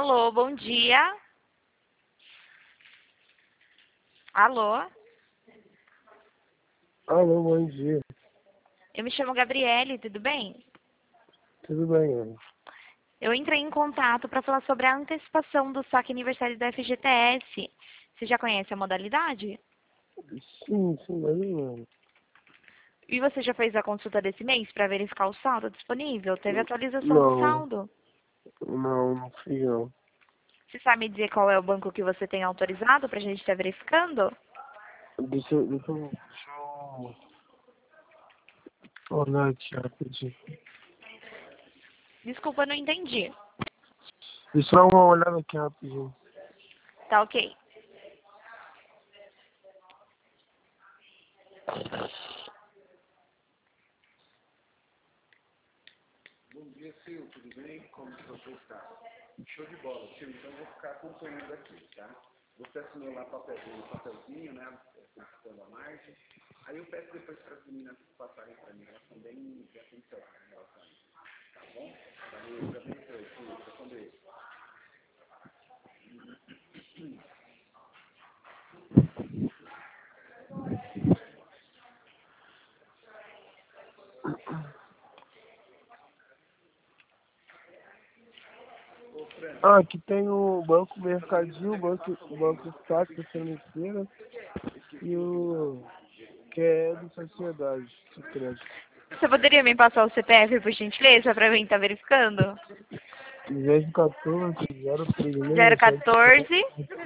Alô, bom dia. Alô, Alô, bom dia. eu me chamo Gabriele, tudo bem? Tudo bem, Ana? Eu entrei em contato para falar sobre a antecipação do saque aniversário da FGTS. Você já conhece a modalidade? Sim, mais ou menos. E você já fez a consulta desse mês para verificar o saldo disponível? Teve atualização do Não, saldo? não fiz não. Você sabe me dizer qual é o banco que você tem autorizado para a gente estar verificando? Deixa eu olhar aqui rapidinho. Desculpa, não entendi. Deixa eu dar uma olhada aqui rapidinho. Tá ok. Bom dia, Sil, tudo bem? Como que você está? Show de bola, Sil. Então eu vou ficar acompanhando aqui, tá? Você assinou lá um papelzinho, né? Solicitando a margem. Aí eu peço depois para as meninas passarem para mim. Elas são bem atenciosas em relação a isso. Tá bom? Valeu, já abençoe, Sil. Fica com Deus. Ô, Fran, Aqui tem o Banco Mercadinho, o Banco Saque Financeira e o que é de sociedade de crédito. Você poderia me passar o CPF, por gentileza, para mim estar verificando? 214 036 014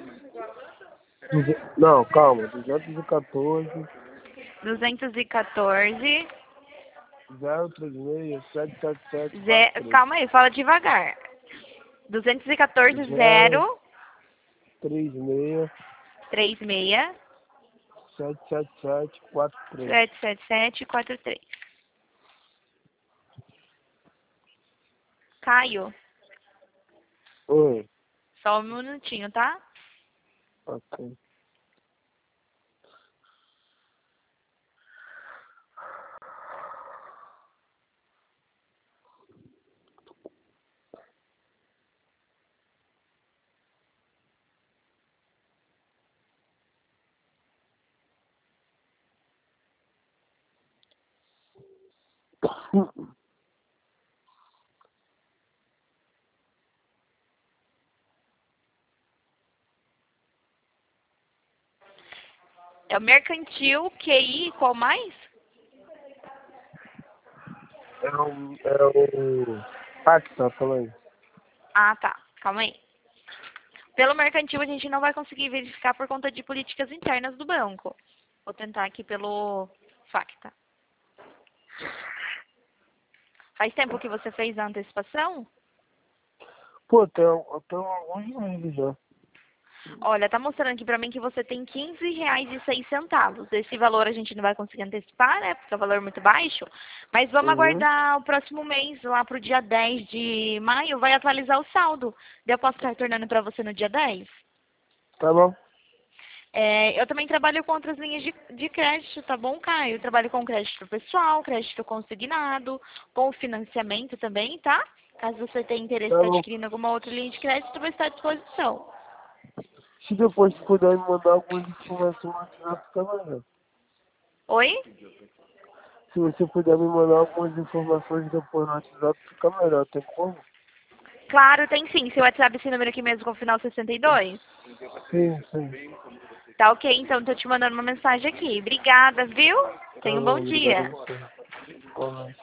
Não, calma. 214 214 036 77743. Calma aí, fala devagar. 214 0 036 36 77743. 77743. Caio, Oi. só um minutinho, tá? Ok. É o mercantil, QI, qual mais? É o Pacta, fala aí. Ah, tá. Calma aí. Pelo mercantil a gente não vai conseguir verificar por conta de políticas internas do banco. Vou tentar aqui pelo Facta. Faz tempo que você fez a antecipação? Pô, tem alguns meses já. Olha, tá mostrando aqui pra mim que você tem R$ 15,06. Esse valor a gente não vai conseguir antecipar, né? Porque é um valor muito baixo. Mas vamos Uhum. aguardar o próximo mês, lá pro dia 10 de maio, vai atualizar o saldo. Daí eu posso estar retornando pra você no dia 10? Tá bom. Eu também trabalho com outras linhas de crédito, tá bom, Caio? Eu trabalho com crédito pessoal, crédito consignado, com financiamento também, tá? Caso você tenha interesse Tá em bom. adquirir alguma outra linha de crédito, vai estar à disposição. Se depois puder me mandar algumas informações no WhatsApp, fica melhor. Oi? Se você puder me mandar algumas informações depois no WhatsApp, fica melhor. Tem como? Claro, tem sim. Seu WhatsApp, esse número aqui mesmo com o final 62? Sim. Tá ok, então tô te mandando uma mensagem aqui. Obrigada, viu? Tá Tenha um bom bom, obrigado a dia. você. Boa noite.